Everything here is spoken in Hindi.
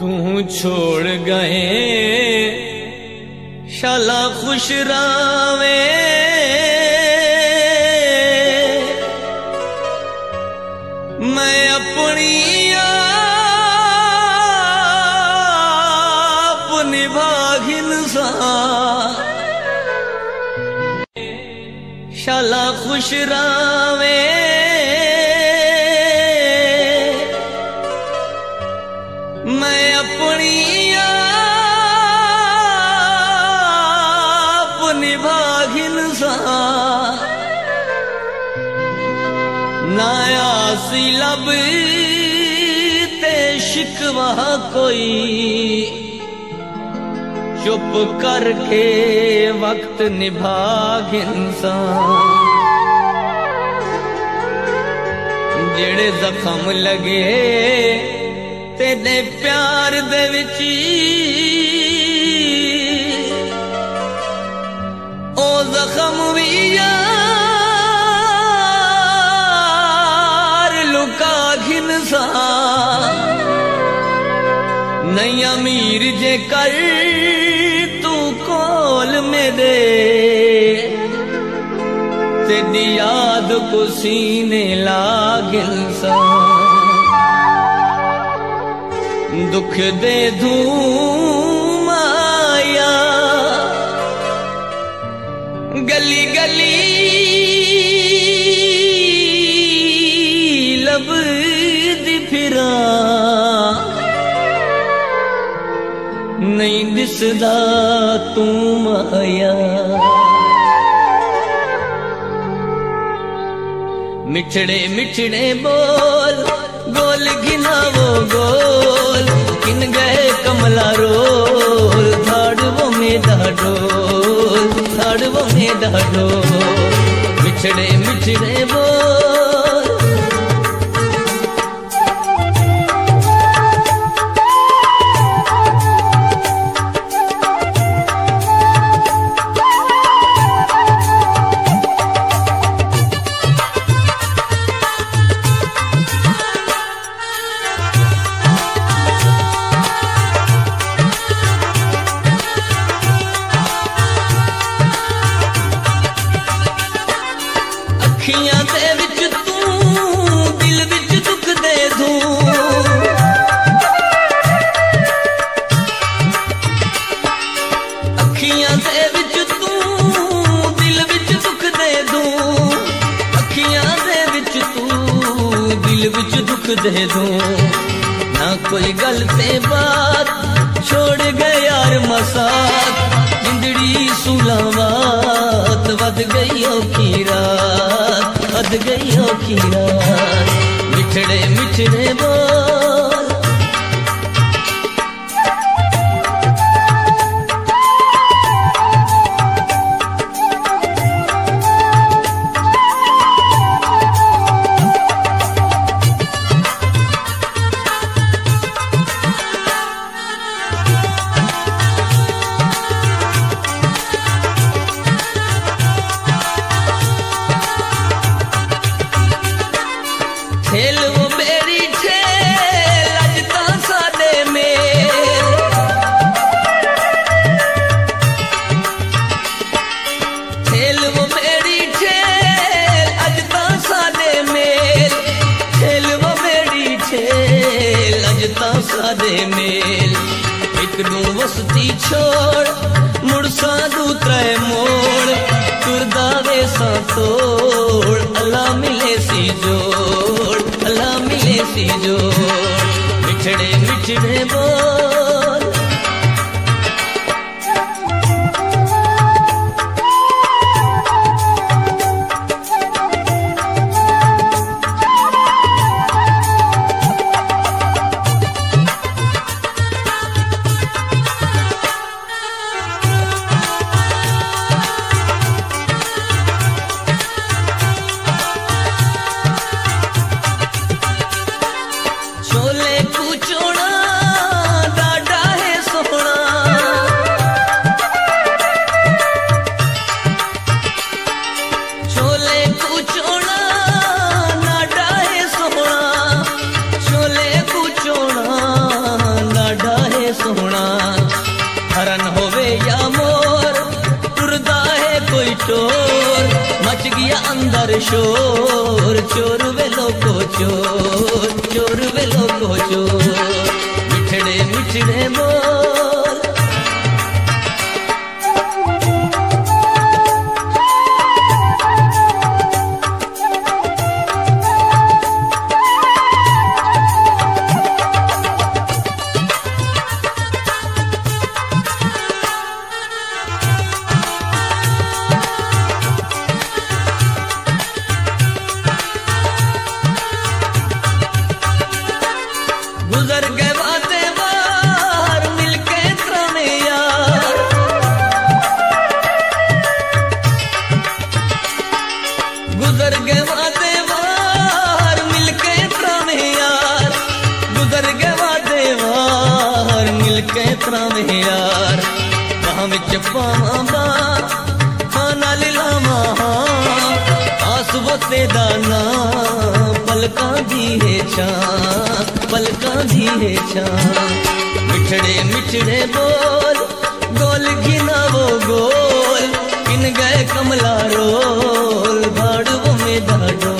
तू छोड़ गए शाला खुश रावे मैं अपनी आप निभागिन सा शाला खुश रावे मैं अपनी आप निभागिन सा नाया सी लब ते शिकवा कोई चुप करके वक्त निभागिन सा जेड़े जख्म लगे तेरे प्यार दे विच ओ जख्म भी यार लुका घिन सा नहीं अमीर जे कर तू कोल मेरे तेरी याद को सीने लागिन सा दुख दे दूं माया गली गली लबदी फिरा नहीं दिसदा तू माया मिठड़े मिठड़े बोल गोल घिनावो गोल किन गए कमला रोल धाड़वो में धाडोल धाड़वो में धाडोल मिठड़े मिठड़े बोल अखियां दे विच तू दिल विच दुख दे दूं अखियां दे विच तू दिल विच दुख दे दूं अखियां दे विच तू दिल विच दुख दे दूं ना कोई गल ते बात छोड़ गए यार मसात जिंदड़ी सुलावात वध गई औखी रात वध गई औखी रात मिठड़े मिठड़े बोल खेल वो बेड़ी खेल अजता सादे में खेल वो बेड़ी खेल अजता सादे में खेल वो बेड़ी खेल अजता सादे मेल एक नू वसती छोड़ मुड़सा दूत्रे मोड़ तुरदा वे सा तोड़ अल्लाह मिले सी जोड़ अल्लाह मिले सी जोड़ मिठड़े मिठड़े बोल छोले कुचोड़ा शोर चोर वेलो को चोर चोर वेलो को चोर मिठड़े मिठड़े बोल गुजर गए बातें बार मिलके त्राने यार गुजर गए बातें बार मिलके त्राने यार गुजर गए बातें बार मिलके त्राने यार कहाँ विच पावा खाना लिलावा आस वते दाना पलका दी है छां पलका दी है छां मिठड़े मिठड़े बोल गोल गिना वो गोल किन गए कमला रोल भाड़वों में डाडो